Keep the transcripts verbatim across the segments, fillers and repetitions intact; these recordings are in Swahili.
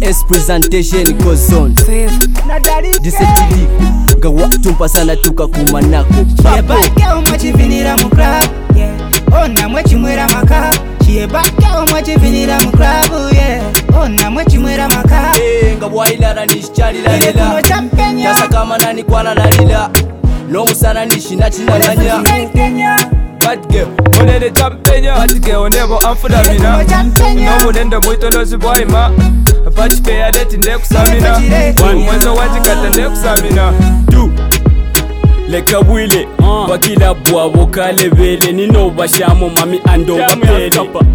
S presentation goes on. Disetili gawa tumpa sana tukakumanako. Chiyebaka umwachivinira mu club, yeah. Ona mwechimwera maka. Chiyebaka umwachivinira mu club, yeah. Ona mwechimwera maka. Eh ngabwa ilara nishalila lela. Kasa kama nani kwana lalila. No musana nishina chinanganya. Bad girl, one the champenya. Bad girl never amfudamina. No mulenda muito lozi boy ma. Patch pay a let in the kusamina. One mwezo wajikata nde kusamina. Two Leka wile uh. Bakila bwa wokale vele nino bashamu mami ando bapele.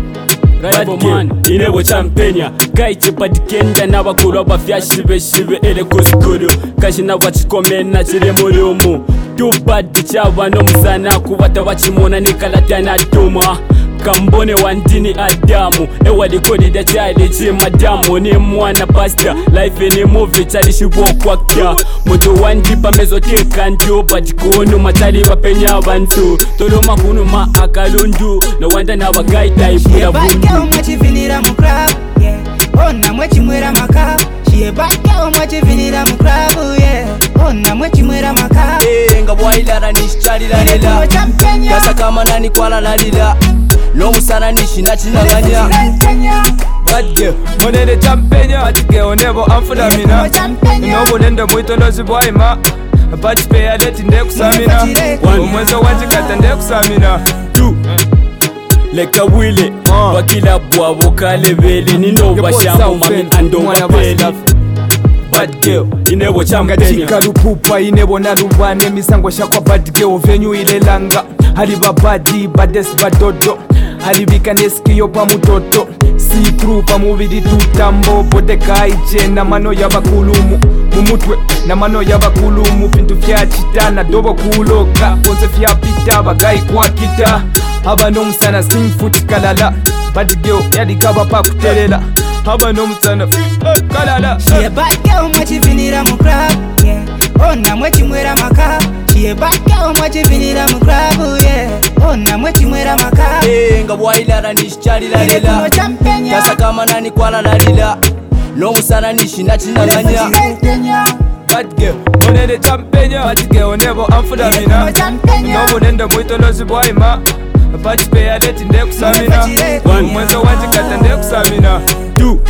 Bad girl, inebo champenya. Kaiche padikenda na bakulu bafya shibe shibe ele kuskulu. Kashi na wachikomena chile mulumu. Too bad chaba no musana kubata wachimona nikalata na tuma. Kambone wandini adamu ewa likodi da chali chi madamu ni mwana pasta life ni movie chali shibo kwakya mutu wandi pamezo teka njo badikono matali wapenya abantu tolo makunu ma akalundu no wanda na bagaita ibula bundu. Chiyebaka umwachivinira mu club, yeah. Ona mwechimwera maka. Chiyebaka umwachivinira mu club, yeah. Ona mwechimwera maka. Eh ngabwa ilara nishalila lela. Kasa kama nani kwana lalila. No musana nishina chinanganya. Bad girl, one the champenya. Bad girl never amfudamina. No mulenda muito lozi boy ma. Patch pay a let in the kusamina. One mwezo wajikata nde kusamina. Two Leka wile uh. Bakila bwa wokale vele nino bashamu mami ando bapele. Bad girl, inebo champenya. Chika lupupa inebo na lubane misango shakwa bad girl venue ile langa. Haliba badi bades badodo. Halibika neskiyo pa mutoto. See through pa mubidi tutambo. Bodeka ije na mano ya bakulumu. Mumutwe na mano ya bakulumu. Pintu fya chita na dobo kuloka. Ponse fya pita bagai kwa kita. Haba no msana sing foot kalala. Bad girl yadi kaba pa kutelela. Haba no msana kalala. Chiyebaka umwachivinira mu club, yeah. Ona mwechimwera maka. Chiyebaka umwachivinira mu club, yeah. Ona mwechimwera maka. Eh ngabwa ilara nishalila lela. Kasa kama nani kwana lalila. No musana nishina chinanganya. Bad girl, one the champenya. Bad girl never amfudamina. No mulenda muito lozi boy ma. Patch pay a let in the kusamina. One mwezo wajikata nde kusamina. Two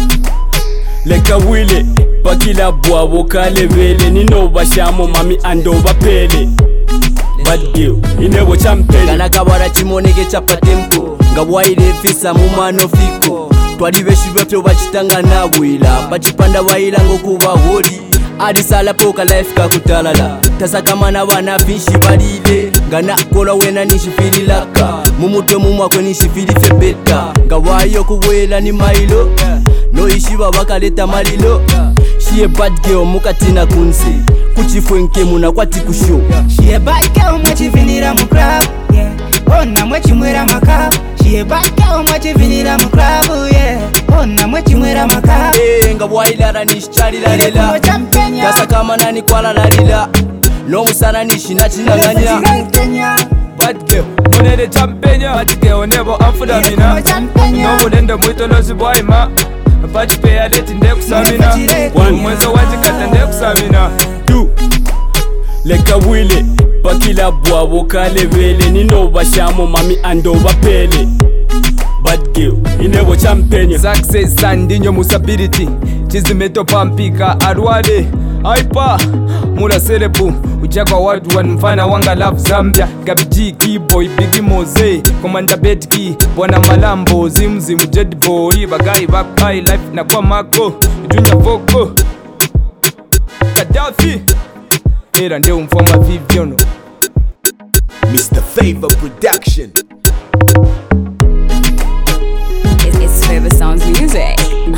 Leka wile Bakila bwa wokale vele nino bashamu mami ando bapele. Bad girl, inebo champenya. Kana kabara chimoneke chapatempo. Ngabwa ile fisa mumano fiko. Twali beshi bapyo bachitanga na wila. Bachipanda waila ngokuba hodi. Adisala poka life kakutalala. Tasa kama na wana finshi balile. Ngana kola wena nishifili laka. Mumuto mumwako nishifili febeta. Ngawayo kuwela ni mailo. No ishiba wakaleta malilo. She a bad girl mukatina kunsi. Kuchifwenke muna kwati kusho. Chiyebaka umwachivinira mu club, yeah. Ona mwechimwera maka. Chiyebaka umwachivinira mu club, yeah. Ona mwechimwera maka. Eh ngabwa ilara nishalila lela. Kasa kama nani kwana lalila. No musana nishina chinanganya. Bad girl, one the champenya. Bad girl never amfudamina. No mulenda muito lozi boy ma. Patch pay a let in the kusamina. One mwezo wajikata nde kusamina. Two Leka wile Bakila bwa wokale vele nino bashamu mami ando bapele. Bad girl, inebo champenya. Success sandinyo musability. Chizimeto pampika arwade. Aipa mula serebu uchakwa watu wanmfana wanga love Zambia. Gabiji keyboy bigi moze. Komanda betki bwana malambo. Zimzim jet boy bagai back high life na kwa mako. Junior Voko Gaddafi era nde umfoma vivyono. Mister Favor Production. It's, it's Favor Sounds Music.